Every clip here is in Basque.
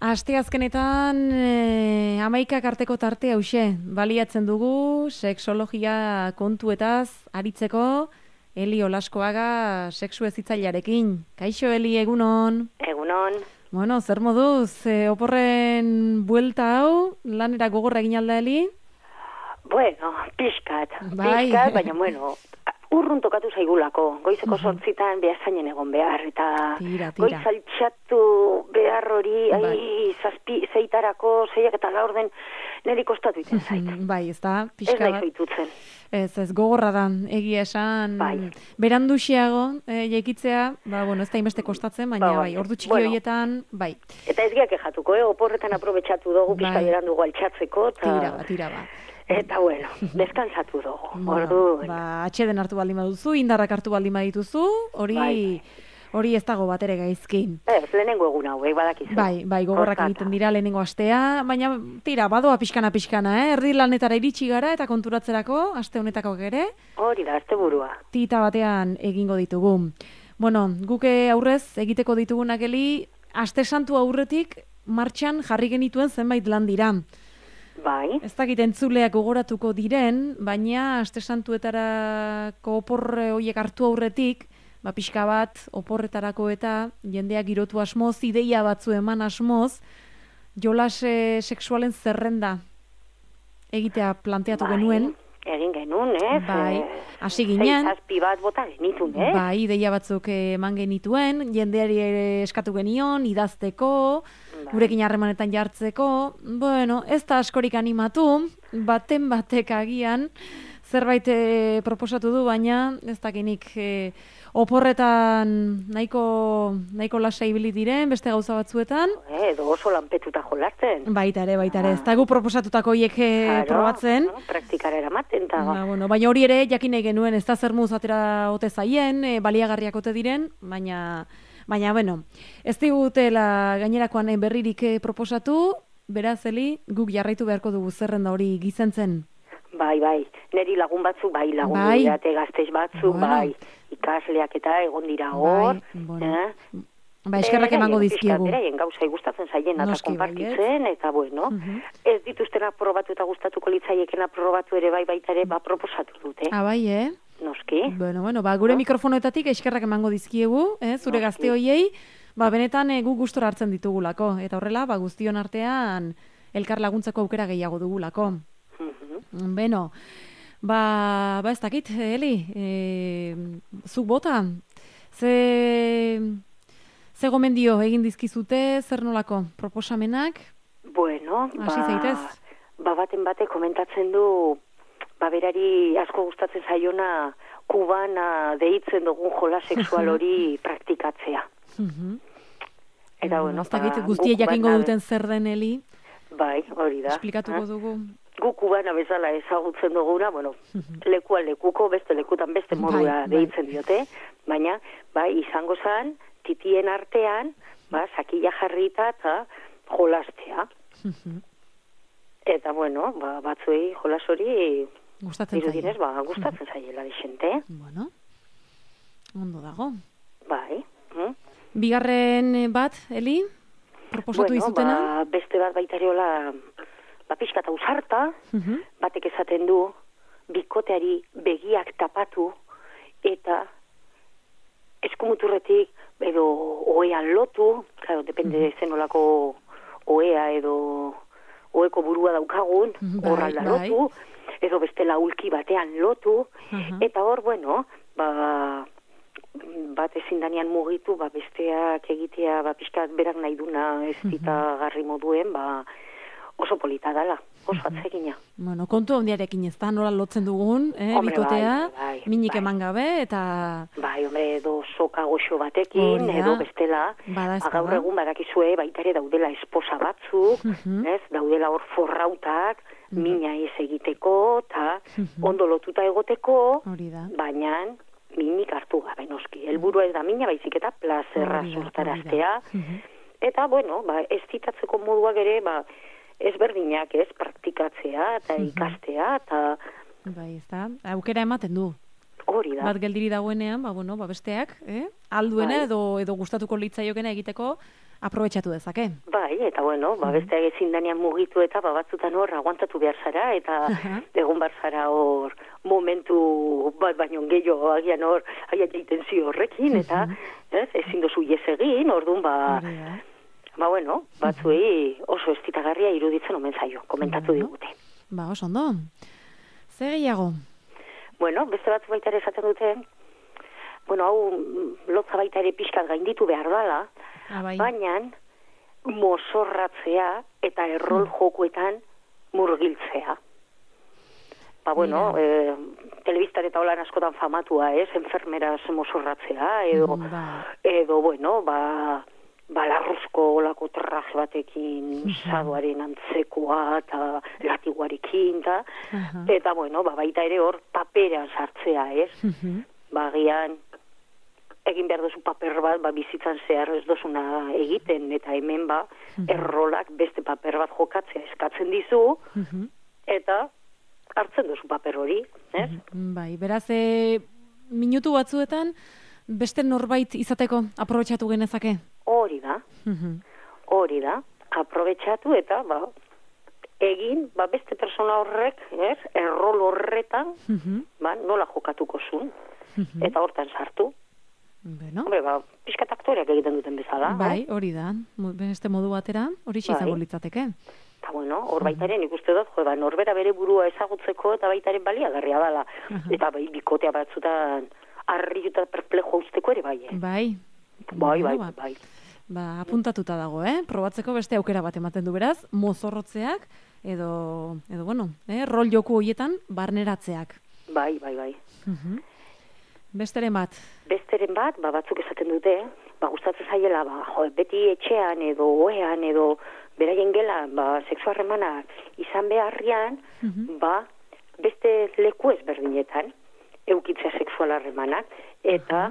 Asteazkenetan 11 arteko tarte hauxe, baliatzen dugu sexologia kontuetaz aritzeko Eli Olaskoaga sexu hezitzailearekin. Kaixo Eli, egunon. Egunon. Bueno, zer moduz, oporren buelta hau, lanera gogorra egin alda Eli? Bueno, pixkat, Bai. baina bueno, urrun tokatu zaigulako, goizeko 8 behazainen egon behar, eta Tira. goiz altxatu behar hori, zazpi, zeitarako, 6:04 niri kostatu iten zait. Bai, ez da, Ez pixka nahi bat. zoitutzen. Ez gogorra da, egia esan, Bai. beranduxiago jaikitzea, ez da inbeste kostatzen, baina bai, ordu txiki horietan, bai. Eta ez giak ejatuko, oporretan aprobetxatu dugu, pixka Bai. berandugu altxatzeko, Tira ba. Eta bueno, descansatu dugu, ordu. Atxeden hartu baldin baduzu, indarrak hartu baldin badituzu, hori ez dago bat ere gaizki. Lehenengo egun hau, badakizu. Bai, gogorrak egiten dira lehenengo astea, baina tira, badoa pixkana, erdi lanetara iritsi gara eta konturatzerako, aste honetako ere. Hori da, aste burua. Tita batean egingo ditugu. Bueno, guke aurrez egiteko ditugunak Eli, aste santu aurretik martxan jarri genituen zenbait lan dira. Bai. Ez dakit entzuleak gogoratuko diren, baina aste santuetarako oporre horiek hartu aurretik, pixka bat oporretarako eta jendeak girotu asmoz, ideia batzu eman asmoz, jolas sexualen zerrenda egitea planteatu genuen. Egin genuen, ez? Bai, hasi ginen. 6 bat bota genitun, ez? Bai, ideia batzuk eman genituen, jendeari eskatu genion, idazteko, gurekin harremanetan jartzeko. Bueno, ez da askorik animatu, baten batek agian, zerbait proposatu du, baina ez dakinik oporretan nahiko lasa ibili diren, beste gauza batzuetan. Edo oso lanpetuta jolasten. Baita ere, ez da gu proposatutako hiek probatzen. Praktikara eramaten. Baina hori ere, jakin nahi genuen, ez da zer muz atera ote zaien, baliagarriak ote diren, baina, ez digutela gainerakoan berririk proposatu, beraz, Eli, guk jarraitu beharko dugu zerrenda hori gizentzen. Bai, neri lagun batzuk, lagun dute gazteiz batzuk, ikasleak eta egon dira hor. Eskerrak emango dizkiegu. Beraien gauzai gustatzen zaien eta konpartitzen, eta ez dituzten aprobatu eta gustatuko litzaieken aprobatu ere baita ere proposatu dute. Bai, Noski. Gure mikrofonoetatik eskerrak emango dizkiegu, zure gazte hoiei, benetan guk gustora hartzen ditugulako, eta horrela, guztion artean elkar laguntzako aukera gehiago dugulako. Beno, ez dakit, Eli, zuk bota, ze gomendio egin dizkizute, zer nolako proposamenak? Bueno, hasi zaitez. Baten batek komentatzen du, berari asko gustatzen zaiona kubana deitzen dugun jola sexual hori praktikatzea. Eta ez dakit, guztiek jakingo duten zer den, Eli? Bai, hori da. Esplikatuko dugu. Gu kubana bezala ezagutzen duguna, lekuan lekuko, beste lekutan beste modura deitzen diote, baina, izango zen, titien artean, sakila jarrita eta jolastea. Eta, batzuei jolas hori irudinez, gustatzen zaiela dixente. Bueno, ondo dago. Bai. Bigarren bat, Eli, proposatu izutena? Beste bat baitareola pixka eta usarta, batek esaten du, bikoteari begiak tapatu, eta eskumuturretik, edo oean lotu, depende zenolako oea edo oeko burua daukagun, horralda lotu, edo bestela ulki batean lotu, eta hor, bat ezin danean mugitu, besteak egitea, pixka berak nahi duna ez dita garri moduen, oso polita dela, oso atzegina. Kontu handiarekin ez da, nola lotzen dugun, bikotea, minik eman gabe, eta... Edo soka goxo batekin, edo bestela, gaur egun badakizue, baita ere daudela esposa batzuk, daudela hor forrautak, mina ez egiteko, eta ondo lotuta egoteko, baina minik hartu gabe, noski. Helburua ez da mina, baizik eta plazerra sortaraztea, eta, ez zitatzeko moduak ere, ezberdinak ez, praktikatzea eta ikastea eta... Ez da, aukera ematen du. Hori da. Bat geldiri dagoenean, besteak, alduena edo gustatuko litzaiokena egiteko aprobetxatu dezake. Bai, eta bueno, besteak ezin danean mugitu eta batzutan hor aguantatu behar zara, eta egon behar zara hor momentu bat baino gehiago agian hor aiateiten zi horrekin, eta ezin dozu ies egin, orduan bueno, batzuei oso estitagarria iruditzen omen zaio, komentatu digute. Oso ondo. Zer gehiago? Bueno, beste batzu baita ere esaten dute, bueno, hau lotza baita ere pixkat gainditu behar dala, baina mozorratzea eta errol jokuetan murgiltzea. Bueno, telebistan eta holan askotan famatua, enfermeraz mozorratzea, edo bueno, larruzko olako traje batekin saduaren antzekoa eta latiguarekin, eta bueno, baita ere hor paperan sartzea, bagian egin behar duzu paper bat, bizitzan zehar ez dozuna egiten, eta hemen errolak beste paper bat jokatzea eskatzen dizu, eta hartzen duzu paper hori, Bai, beraz, minutu batzuetan beste norbait izateko aprobetxatu genezake? Hori da, aprobetxatu eta egin, beste persona horrek, errol horretan, nola jokatuko zuen, eta hortan sartu. Bueno. Piskat aktoreak egiten duten bezala. Bai, hori da, beste modu batera, hori izango litzateke. Eta bueno, hor baitaren ikuste dut, norbera bere burua ezagutzeko eta baitaren baliagarria dela. Eta bikotea batzutan harri eta perplejo usteko ere bai. Bai. Apuntatuta dago, probatzeko beste aukera bat ematen du beraz, mozorrotzeak, edo bueno, rol joku horietan barneratzeak. Bai. Besteren bat, batzuk esaten dute, gustatzen zaiela, beti etxean edo oean edo beraien gela, sexu harremanak izan beharrian, beste leku ezberdinetan eukitzea sexual harremanak, eta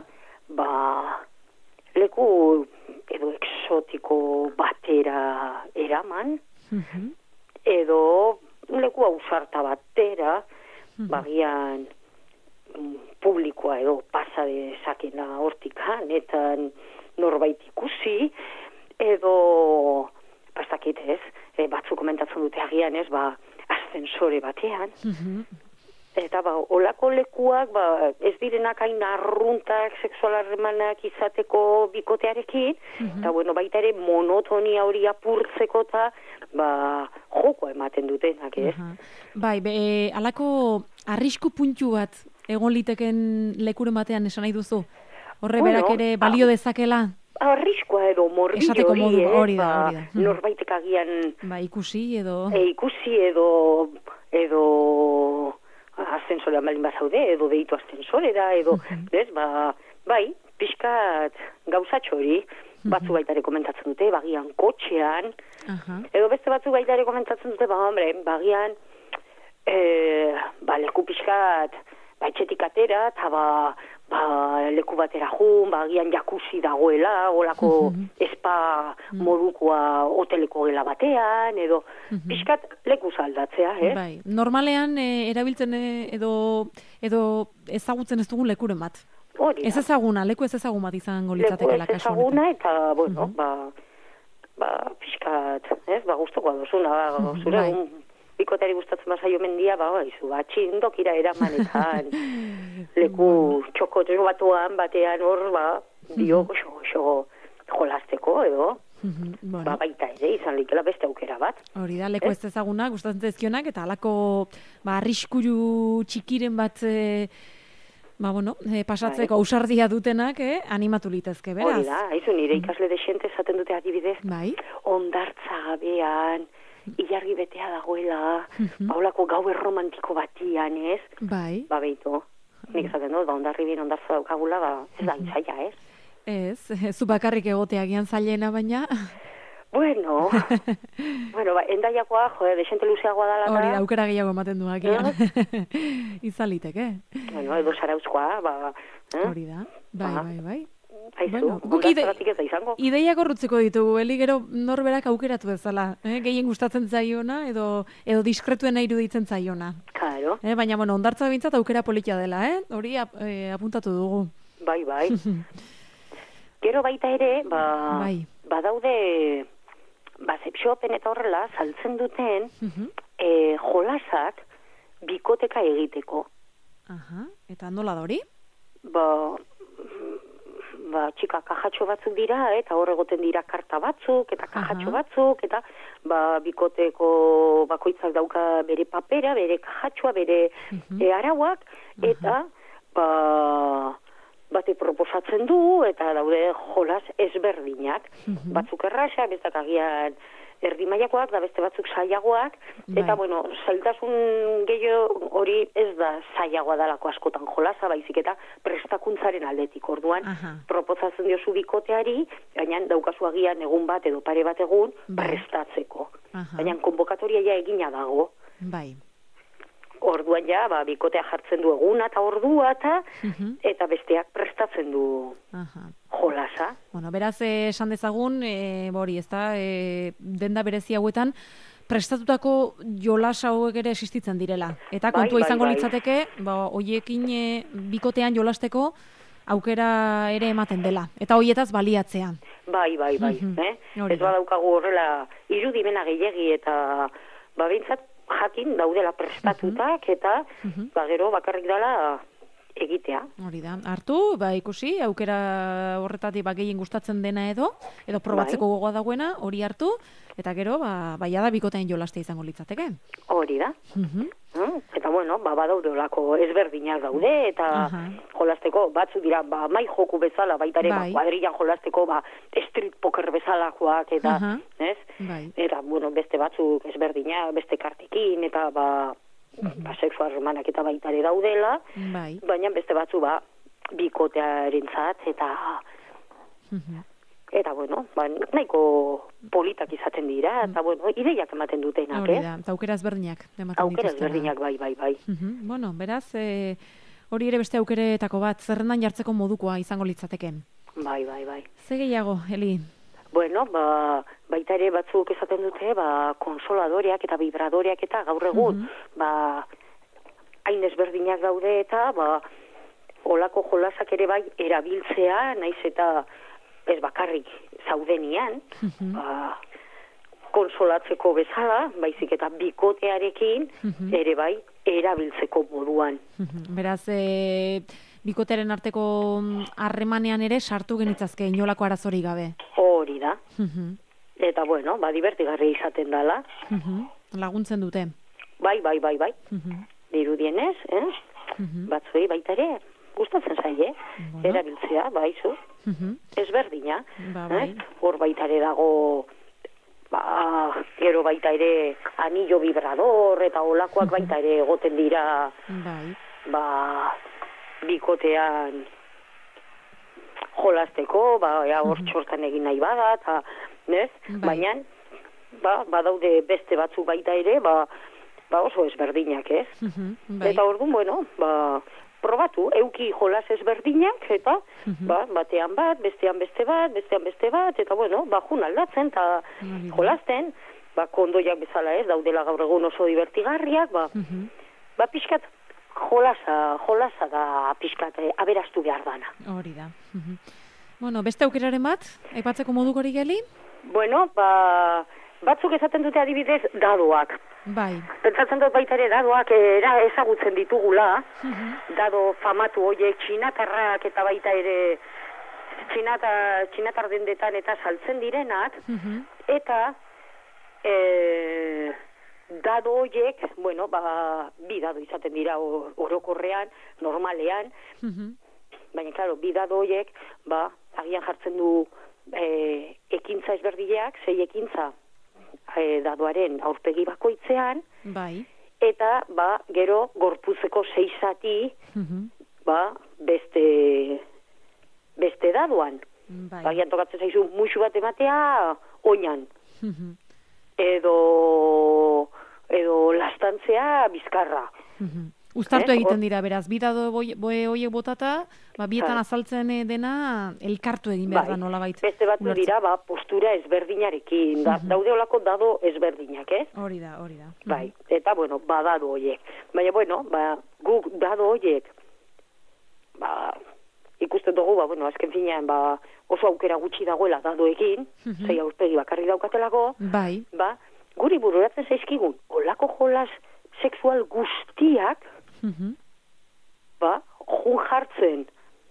leku edo exotiko batera eraman, edo leku ausarta batera, bagian publikoa edo pasa dezakena hortikan, eta norbait ikusi, edo pastakit batzu komentatzen dute agian ascensore batean, eta olako lekuak ez direnak hain arruntak sexual harremanak izateko bikotearekin, eta bueno, baita ere monotonia hori apurtzeko eta joko ematen dutenak, Bai, alako arrisku puntu bat egon liteken lekuren batean esan nahi duzu? Horre berak ere balio dezakela? Arriskua edo morri hori, norbaitek agian ikusi edo ascensorean balin bazaude, edo deitu ascensorera, edo, bai, pixkat gauzatxo hori, batzu baitare komentatzen dute, bagian kotxean, edo beste batzu baitare komentatzen dute, bagian, leku pixkat, etxetik atera, eta leku batera jun, bagian jakuzi dagoela, olako espa modukoa hoteleko gela batean, edo pixkat leku zaldatzea, Bai, normalean erabiltzen edo ezagutzen ez dugun lekuren bat. Hori da. Ez ezaguna, leku ez ezagun bat izango litzatekela kasu honetan. Leku ez ezaguna, eta, bueno, pixkat, guztoko adozuna, zure bikotari gustatzen bazaio mendia, izu, txindokira eramanetan, leku txoko batuan, batean hor, dio goxo jolazteko, edo, baita ere, izan likela beste aukera bat. Hori da, leku ez ezaguna, gustatzen zezkionak, eta alako arriskuru txikiren bat, pasatzeko ausardia dutenak, animatu litezke, beraz. Hori da, haizu, nire ikasle desente esaten dute adibidez, ondartza gabean, ilargi betea dagoela, baulako gaue romantiko batian, ez? Bai. Beitu, nik esaten dut, ondarri bin ondartza daukagula, ez da intzaila, ez? Ez, zu bakarrik egoteagian zailena, baina... Bueno, endaiakoa, desente luzeagoa dala. Hori da, aukera gehiago ematen du agian. Izaliteke. Bueno, edo zarauzkoa, Hori da, bai. Aizu, ondaztaratik ez da izango. Ideiak horrutzeko ditugu, gero norberak aukeratu bezala. Gehien gustatzen zaiona, edo diskretuen nahi iruditzen zaiona. Claro. Baina, ondartza bintzat aukera politia dela, hori apuntatu dugu. Bai. Gero baita ere, badaude, zepxopen eta horrela, saltzen duten, jolasak bikoteka egiteko. Aha, eta nola da hori? Txika kajatxo batzuk dira, eta hor egoten dira karta batzuk, eta kajatxo batzuk, eta bikoteko bakoitzak dauka bere papera, bere kajatxoa, bere arauak, eta batek proposatzen du, eta daude jolas ezberdinak. Batzuk erraxak, bestak agian erdi mailakoak, da beste batzuk zailagoak, eta, zailtasun gehiago hori ez da zailagoa dalako askotan jolasa, baizik eta prestakuntzaren aldetik. Orduan, proposatzen diozu bikoteari, baina daukazu agian egun bat edo pare bat egun prestatzeko. Baina konbokatoria ja egina dago. Bai. Orduan ja, bikotea jartzen du eguna eta ordua eta besteak prestatzen du jolasa. Bueno, beraz, esan dezagun, hori, ez da, denda berezi hauetan, prestatutako jolas hauek ere existitzen direla. Eta kontua izango litzateke, hoiekin bikotean jolasteko aukera ere ematen dela. Eta hoietaz baliatzea. Bai. Ez badaukagu horrela irudimena gehiegi eta behintzat jakin daudela prestatutak eta gero bakarrik dela egitea. Hori da. Hartu, ikusi, aukera horretatik gehien gustatzen dena edo probatzeko gogoa dagoena, hori hartu, eta gero, jada bikotean jolaste izango litzateke. Hori da. Eta badaude olako ezberdinak daude, eta jolasteko batzu dira, mai joku bezala, baitare, kuadrillan jolasteko, street poker bezalakoak, eta, ez? Eta, beste batzuk ezberdinak, beste kartekin, eta, sexu harremanak eta baitare daudela, baina beste batzu bikotearentzat eta nahiko politak izaten dira, eta ideiak ematen dutenak, eta aukera ezberdinak ematen dituztena. Aukera ezberdinak, bai. Bueno, beraz, hori ere beste aukeretako bat, zerrendan jartzeko modukoa izango litzateke. Bai. Ze gehiago, Eli? Bueno, baita ere batzuk esaten dute, konsoladoreak eta vibradoreak eta gaur egun, hain ezberdinak daude eta, olako jolasak ere bai erabiltzea, naiz eta ez bakarrik zaudenian, konsolatzeko bezala, baizik eta bikotearekin ere bai erabiltzeko moduan. Beraz, bikotearen arteko harremanean ere sartu genitzazke inolako arazori gabe. Hori da. Eta, divertigarri izaten dela. Laguntzen dute. Bai. Dirudienez, batzuei baita ere, gustatzen zaie, erabiltzea, baizu. Ezberdina. Hor baita ere dago, gero baita ere anillo vibrador, eta olakoak baita ere egoten dira, bikotean jolasteko, hor txortan egin nahi bada, eta, baina, badaude beste batzu baita ere, oso ezberdinak, ez? Eta orduan, probatu, euki jolas ezberdinak, eta, batean bat, bestean beste bat, eta, jun aldatzen, eta jolasten, kondoiak bezala ez, daudela gaur egun oso divertigarriak, pixkat, jolasa da pixkat aberastu behar dana. Hori da. Bueno, beste aukeraren bat, aipatzeko moduko hori geli? Bueno, batzuk esaten dute adibidez dadoak. Bai. Pentsatzen dut baita ere dadoak ezagutzen ditugula, dado famatu horiek txinatarrak eta baita ere txinatar dendetan eta saltzen direnak, eta dado horiek, bi dado izaten dira orokorrean, normalean, baina, klaro, bi dado horiek, agian jartzen du ekintza ezberdileak, 6 ekintza dadoaren aurpegi bakoitzean, eta, gero, gorputzeko 6 zati, beste dadoan. Agian tokatzen zaizu musu bat ematea, oinan. Edo lastantzea bizkarra. Uztartu egiten dira, beraz, bidado horiek botata, bietan azaltzen dena elkartu egin behar da nolabait. Beste batzu dira, postura ezberdinarekin, daude olako dado ezberdinak, ez? Hori da. Bai, eta, badado horiek. Baina, guk dado horiek, ikusten dugu, bueno, azken finean, oso aukera gutxi dagoela dadoekin, zei aurpegi bakarri daukatelako, guri bururatzen zaizkigun, olako jolas sexual guztiak, jun jartzen,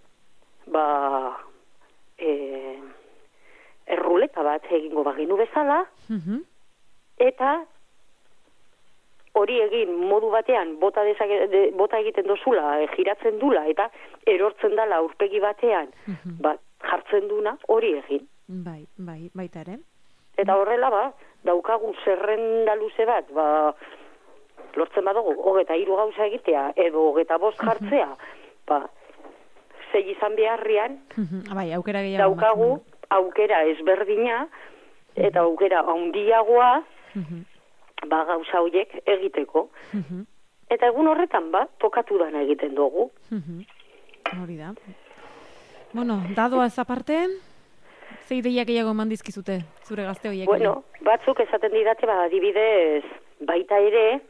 erruleta bat egingo bagenu bezala, eta hori egin modu batean bota egiten dozula, giratzen dula, eta erortzen dala aurpegi batean, jartzen duna, hori egin. Baita ere. Eta horrela, daukagun zerrenda luze bat, lortzen badugu, 23 gauza egitea, edo 25 jartzea, zei izan beharrian, daukagu aukera ezberdina, eta aukera handiagoa, gauza horiek egiteko. Eta egun horretan, tokatu dana egiten dugu. Hori da. Bueno, dadoa ez aparte, ze ideiak gehiago mandizkizute, zure gazte horiek? Bueno, batzuk esaten didate, adibidez, baita ere,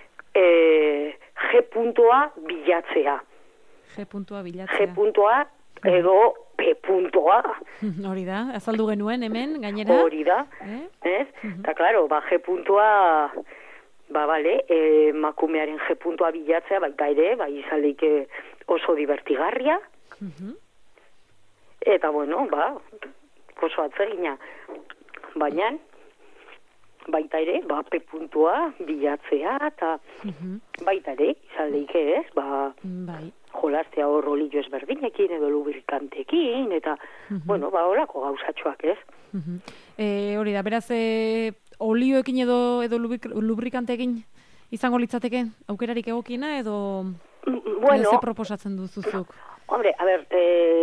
G.a bilatzea. G.a bilatzea. G.a edo P.a. Hori da, azaldu genuen hemen, gainera. Hori da, ez? Eta, klaro, G.a, bale, makumearen G.a bilatzea, baita ere, izalik oso divertigarria. Eta, bueno, oso atzegina. Baina, baita ere, P.a bilatzea, eta baita ere, izalik ez, jolastea hor olio ezberdinekin edo lubrikantekin, eta, bueno, horako gauzatxoak, ez? Hori da, beraz, olioekin edo lubrikantekin izango litzateke aukerarik egokiena, edo ze proposatzen duzuzuk? Hombre, a ber,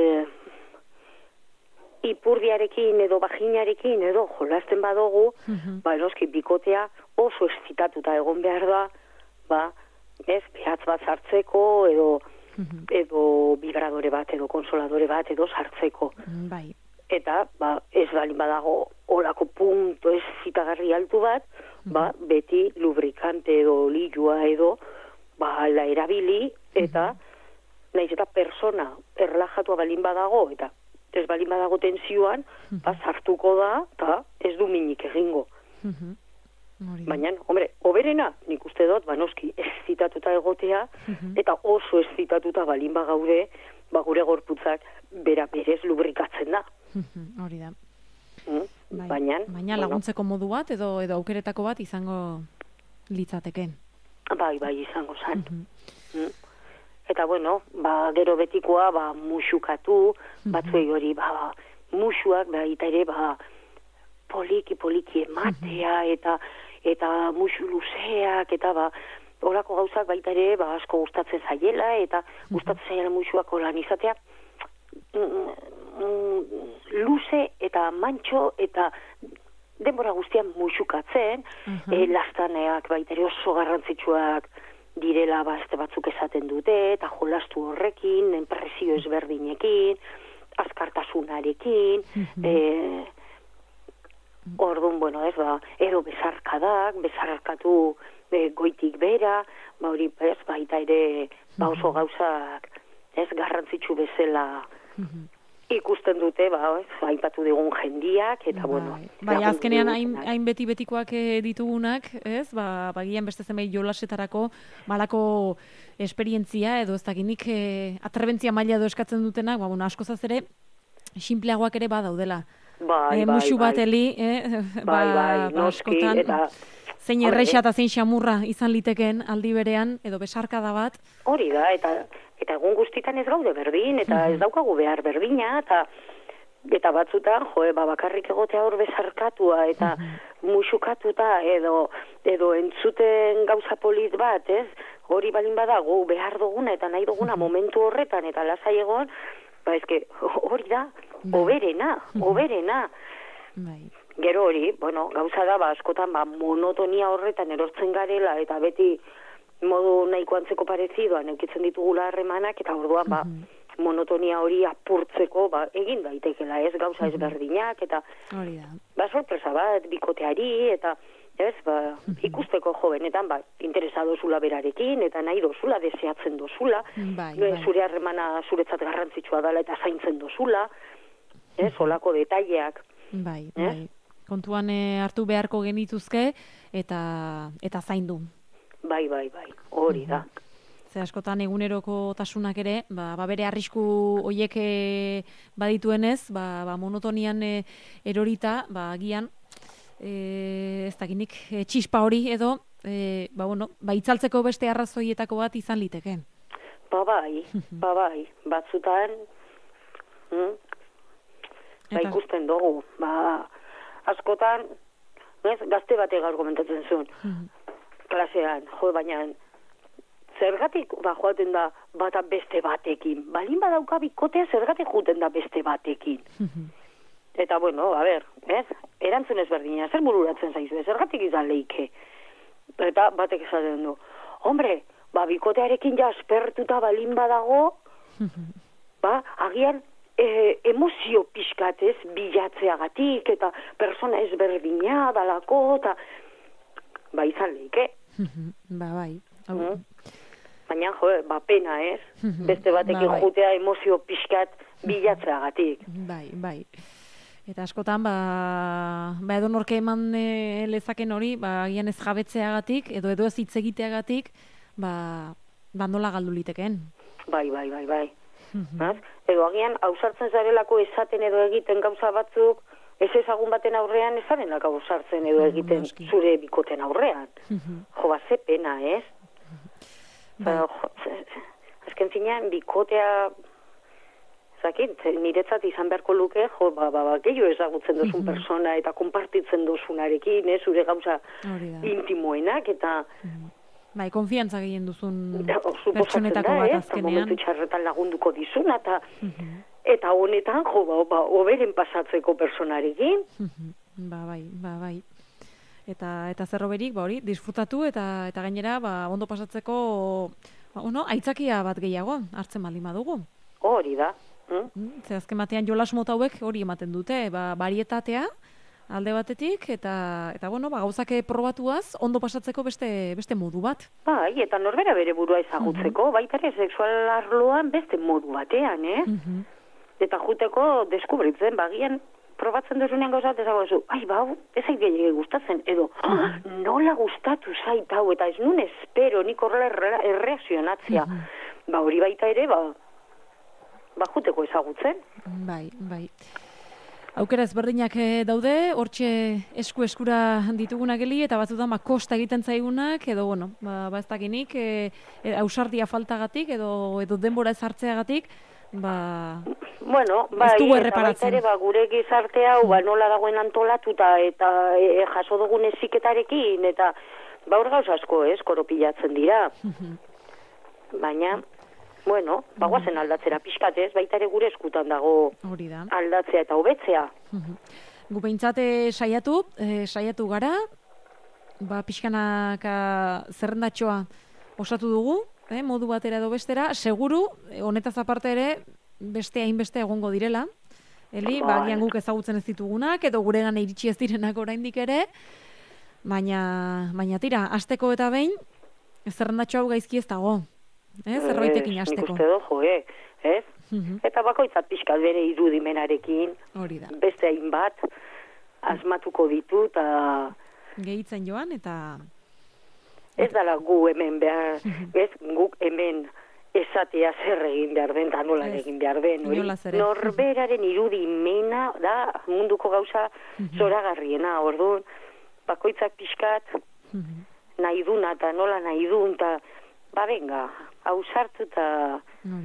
ipurdiarekin edo vaginarekin edo jolasten badugu, eroski bikotea oso estitatuta egon behar da, ez, behatz bat sartzeko, edo vibradore bat, edo konsoladore bat, edo sartzeko. Eta, ez balin badago olako punto ez zitagarri altu bat, beti lubrikante edo olioa edo, la erabili, eta nahiz eta persona erlajatua balin badago, eta ez balin badago tensioan, sartuko da, eta ez du minik egingo. Baina, hombre, oberena, nik uste dut, noski, ezitatuta egotea, eta oso ezitatuta balin bagaude, gure gorputzak berez lubrikatzen da. Hori da. Baina laguntzeko modu bat, edo aukeretako bat izango litzateke. Bai, izango zan. Eta, bueno, gero betikoa, musukatu, batzuei hori, musuak, baita ere, poliki ematea, eta musu luzeak, eta horako gauzak baita ere, asko gustatzen zaiela, eta gustatzen zaiela musuak holan izatea, luze eta mantxo, eta denbora guztian musukatzen, lastaneak baita ere oso garrantzitsuak direla beste batzuk esaten dute, eta jolastu horrekin, enpresio ezberdinekin, azkartasunarekin, orduan, bueno, ez, edo bezarkatu goitik bera, hori, ez, baita ere, oso gauzak, ez, garrantzitsu bezala ikusten dute, aipatu digun jendiak, eta, bueno. Azkenean, hain betikoak ditugunak, ez, gian beste zenbait jolasetarako, malako esperientzia, edo ez dakinik, atrebentzia maila edo eskatzen dutenak, askozaz ere, simpleagoak ere badaudela. Musu bat eli, askotan, zein erreixa eta zein xamurra izan liteken aldi berean, edo besarkada bat. Hori da, eta egun guztitan ez gaude berdin, eta ez daukagu behar berdina, eta batzutan, bakarrik egotea hor besarkatua, eta musukatuta, edo entzuten gauza polit bat, ez? Hori balin badago, behar duguna, eta nahi duguna momentu horretan, eta lasai egon, hori da, oberena. Gero hori, gauza da, askotan, monotonia horretan erortzen garela, eta beti modu nahiko antzeko parezidoan eukitzen ditugula harremanak, eta orduan, monotonia hori apurtzeko, egin daitekela, ez gauza ezberdinak, eta sorpresa bat, bikoteari, Ez, ikusteko jo benetan, interesa dozula berarekin, eta nahi dozula, deseatzen dozula, zure harremana zuretzat garrantzitsua dela eta zaintzen dozula, ez, olako detaileak. Bai. Kontuan hartu beharko genituzke, eta zaindu. Bai, hori da. Ze askotan eguneroko tasunak ere, bere arrisku hoiek badituenez, monotonian erorita, agian, ez dakinik, txispa hori edo, itzaltzeko beste arrazoietako bat izan liteke. Bai, batzutan, ikusten dugu, askotan, gazte batek argumentatzen zuen, klasean, baina, zergatik joaten da bata beste batekin, balin badauka bikotea zergatik joaten da beste batekin. Eta, erantzun ezberdina, zer bururatzen zaizu, zergatik izan leike. Eta batek esaten du, hombre, bikotearekin ja aspertuta balin badago, agian emozio pixkatez bilatzeagatik, eta persona ezberdina dalako, eta izan leike. Bai. Baina, pena ez, beste batekin jutea emozio pixkat bilatzeagatik. Bai. Eta askotan, edo norke eman lezaken hori, agian ez jabetzeagatik, edo ez hitz egiteagatik, nola galdu liteken. Bai. Edo agian, ausartzen zarelako esaten edo egiten gauza batzuk, ez ezagun baten aurrean, ezarenak ausartzen edo egiten zure bikoten aurrean. Ze pena, ez? Azken finean, bikotea, niretzat izan beharko luke, gehiago ezagutzen dozun persona eta konpartitzen dozunarekin, zure gauza intimoenak, eta... konfiantza gehien duzun pertsonetako bat azkenean. Momentu txarretan lagunduko dizuna, eta honetan, oberen pasatzeko personarekin. Bai. Eta zerroberik, disfrutatu eta gainera, ondo pasatzeko, aitzakia bat gehiago, hartzen baldin badugu. Hori da. Ze azken batean jolas mota hauek hori ematen dute, barietatea alde batetik, eta gauzak probatuaz, ondo pasatzeko beste modu bat. Bai, eta norbera bere burua ezagutzeko, baita ere sexual arloan beste modu batean, Eta juteko deskubritzen, bagian probatzen duzunean gauzat ezaguzu, ez zait gehiagik gustatzen, edo nola gustatu zait hau, eta ez nun espero, nik horrela erreakzionatzea. Hori baita ere, juteko ezagutzen. Bai. Aukera ezberdinak daude, hortxe eskura ditugunak geli, eta batzutan kosta egiten zaigunak, edo, ez dakinik, ausardia faltagatik, edo denbora ez hartzeagatik, ez dugu erreparatzen. Eta gure gizarte hau, nola dagoen antolatuta, eta jaso dugun eziketarekin, eta hor gauz asko, koropilatzen dira. Baina... bagoazen aldatzera pixkatez, baita ere gure eskutan dago aldatzea eta hobetzea. Gu behintzat saiatu gara, pixkanaka zerrendatxoa osatu dugu, modu batera edo bestera, seguru, honetaz aparte ere, beste hainbeste egongo direla, agian guk ezagutzen ez ditugunak, edo gure gana iritsi ez direnak oraindik ere, baina tira, hasteko eta behin, zerrendatxo hau gaizki ez dago. Zerbaitekin hasteko. Nik uste ez? Eta bakoitzat pixkat bere irudimenarekin, beste hainbat, asmatuko ditu, eta... Gehitzen joan, eta... Ez dala gu hemen behar, guk hemen esatea zer egin behar den, eta nola egin behar den. Norberaren irudimena da munduko gauza zoragarriena, orduan, bakoitzak pixkat, nahi duna, eta nola nahi dun, eta... benga, ausartu eta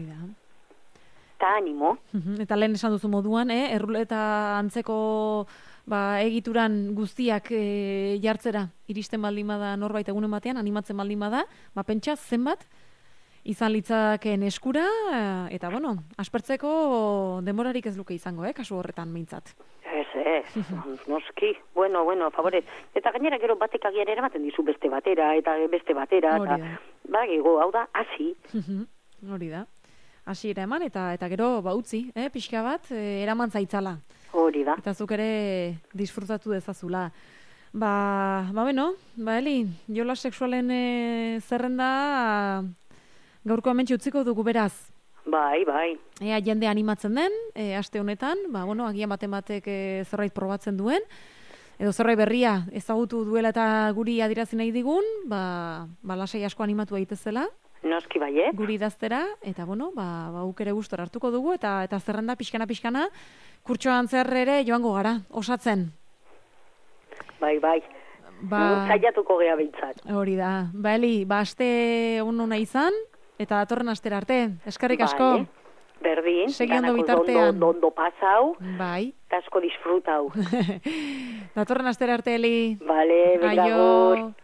animo. Eta lehen esan duzu moduan, erruleta antzeko egituran guztiak jartzera iristen baldin bada norbait egunen batean, animatzen baldin bada, pentsa zenbat izan litzakeen eskura, eta aspertzeko denborarik ez luke izango, kasu horretan mintzat. Ez, noski, bueno, favorez. Eta gainera gero batek agian eramaten dizu beste batera, eta beste batera, eta hau da, hasi. Hori da, hasi eraman, eta gero utzi, pixka bat, eraman zaitzala. Hori da. Eta zuk ere disfrutatu dezazula. Eli, jolas sexualen zerrenda gaurko amentsi utziko dugu beraz. Bai. Ea jende animatzen den, aste honetan, agian batek zerbait probatzen duen, edo zerbait berria ezagutu duela eta guri adirazi nahi digun, lasai asko animatu egitezela. Noski baiet. Guri idaztera, eta guk ere gustora hartuko dugu, eta zerrenda pixkana, kurtsoan zer ere joango gara, osatzen. Bai. Zaiatuko gea bintzat. Hori da. Eli, aste ona izan, eta datorren astera arte. Eskerrik asko. Berdin. Segi ondo bitartean. Ondo pasau. Bai. Asko disfrutau. Datorren astera arte, Eli. Bale, begagur.